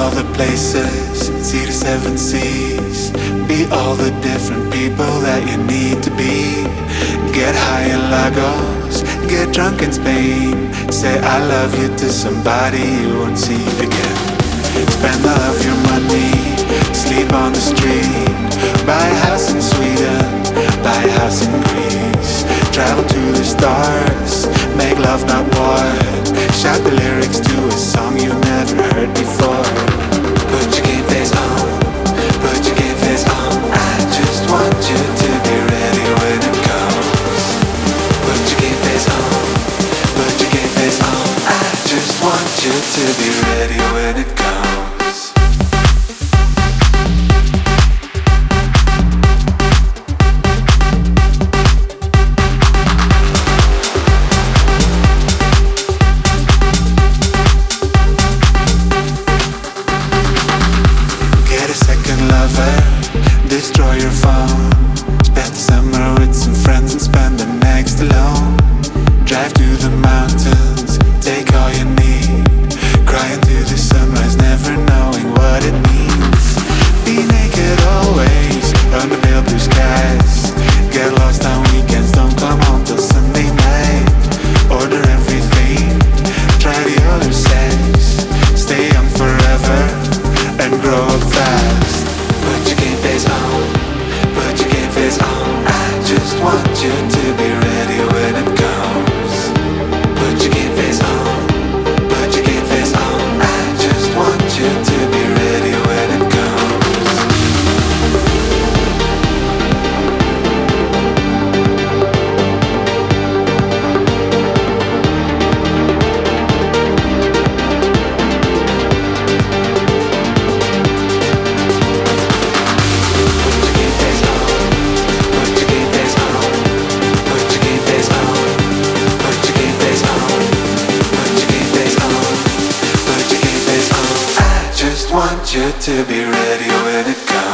all the places, see the seven seas. Be all the different people that you need to be. Get high in Lagos, get drunk in Spain. Say I love you to somebody you won't see again. Spend all of your money, sleep on the street. Buy a house in Sweden, buy a house in Greece. Travel to the stars, make love not war. Shout the lyrics to a song you never heard before. Put your game face on, put your game face on. I just want you to be ready when it comes. Put your game face on, put your game face on. I just want you to be ready when it comes. Destroy your phone. Spend the summer with some friends and spend the next alone. Drive to the mountains, take all you need. Cry into the sunrise, never knowing what it means. Be naked always, under pale blue skies. Get lost on weekends, don't come home till Sunday night. Order everything, try the other sex. Stay young forever and grow up fast. Put your game face on, put your game face on. I just want you to be ready when it comes. Put your game face on, put your game face on. I just want you to be ready when it comes. Want you to be ready when it comes.